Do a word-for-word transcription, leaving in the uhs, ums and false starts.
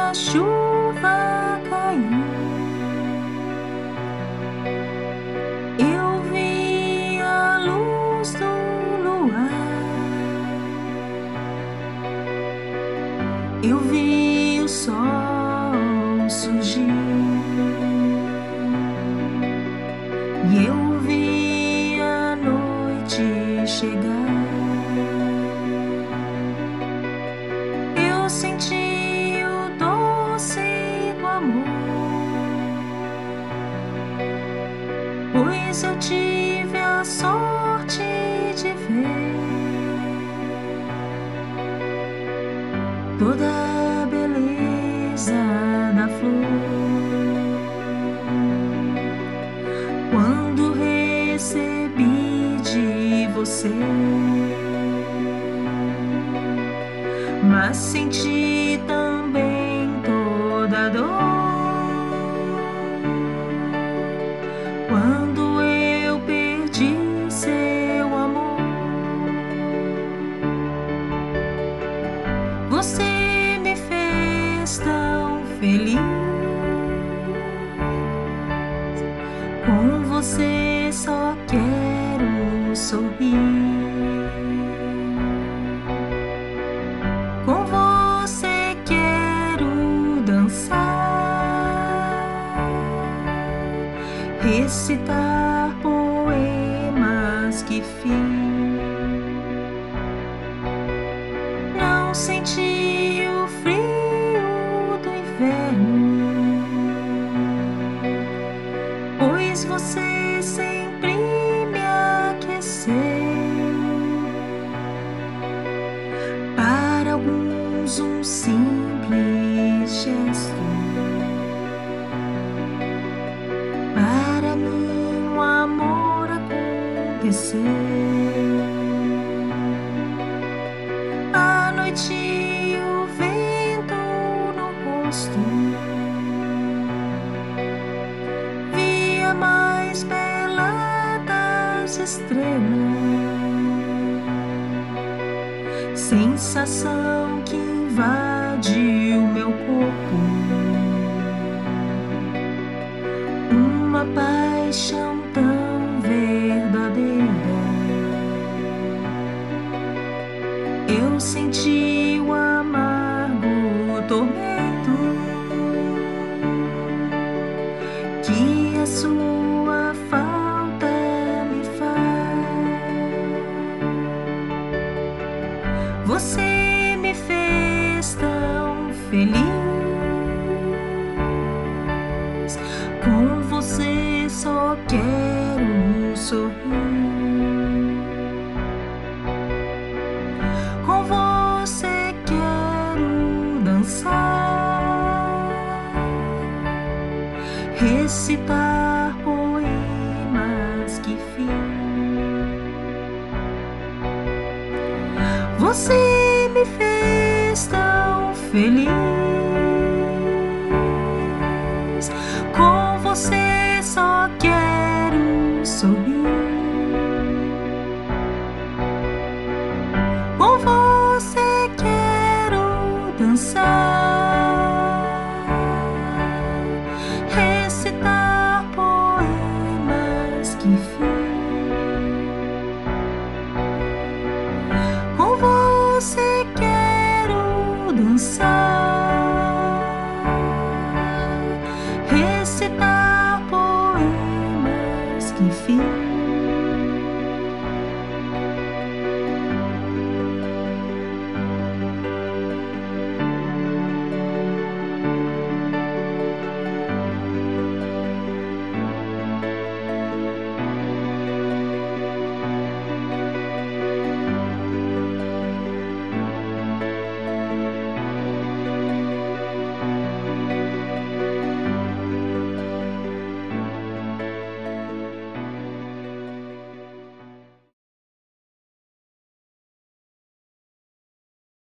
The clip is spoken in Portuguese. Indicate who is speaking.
Speaker 1: a chuva caiu, eu vi a luz do luar, eu vi o sol surgir, e eu vi a noite chegar. Eu senti o doce do amor, pois eu tive a sorte de ver toda a beleza da flor. Quando recebi de você, mas senti também toda a dor quando eu perdi seu amor. Você me fez tão feliz, com você só quero sorrir. Com você quero dançar, recitar poemas que fiz. Não senti o frio do inverno, pois você sempre me aqueceu. Para alguns um simples gesto, para mim o amor aconteceu. À noite o vento no rosto, vi a mais bela das estrelas, sensação que invade o meu corpo, uma paixão tão verdadeira. Eu senti o amargo tormento que a sua falta me faz. Você me fez tão feliz, com você só quero sorrir. Com você quero dançar, recitar poemas que fiz. Você me fez tão feliz, com você só quero sorrir.